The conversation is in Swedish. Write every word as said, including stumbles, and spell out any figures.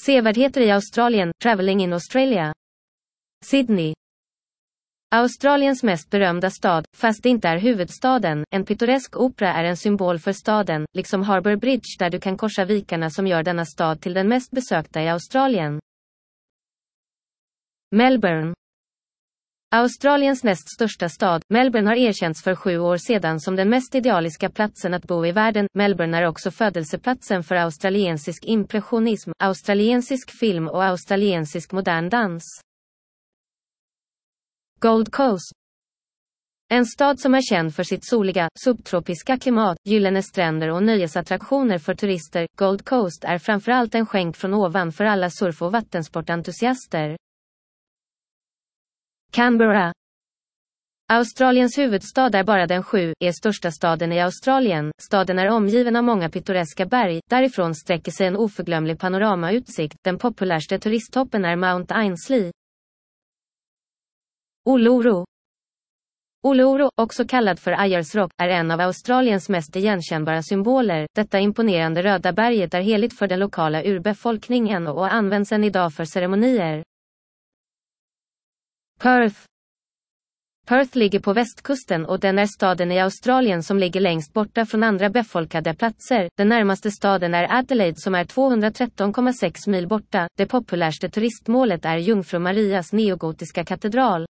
Sevärdheter i Australien, Travelling in Australia. Sydney. Australiens mest berömda stad, fast det inte är huvudstaden. En pittoresk opera är en symbol för staden, liksom Harbour Bridge där du kan korsa vikarna som gör denna stad till den mest besökta i Australien. Melbourne. Australiens näst största stad, Melbourne har erkänts för sju år sedan som den mest idealiska platsen att bo i världen. Melbourne är också födelseplatsen för australiensisk impressionism, australiensisk film och australiensisk modern dans. Gold Coast. En stad som är känd för sitt soliga, subtropiska klimat, gyllene stränder och nöjesattraktioner för turister. Gold Coast är framförallt en skänk från ovan för alla surf- och vattensportentusiaster. Canberra. Australiens huvudstad är bara den sju, är största staden i Australien. Staden är omgiven av många pittoreska berg, därifrån sträcker sig en oförglömlig panoramautsikt. Den populäraste turisttoppen är Mount Ainslie. Uluru. Uluru, också kallad för Ayers Rock, är en av Australiens mest igenkännbara symboler. Detta imponerande röda berget är heligt för den lokala urbefolkningen och används än idag för ceremonier. Perth. Perth ligger på västkusten och den är staden i Australien som ligger längst borta från andra befolkade platser. Den närmaste staden är Adelaide som är tvåhundratretton komma sex mil borta. Det populäraste turistmålet är Jungfru Marias neogotiska katedral.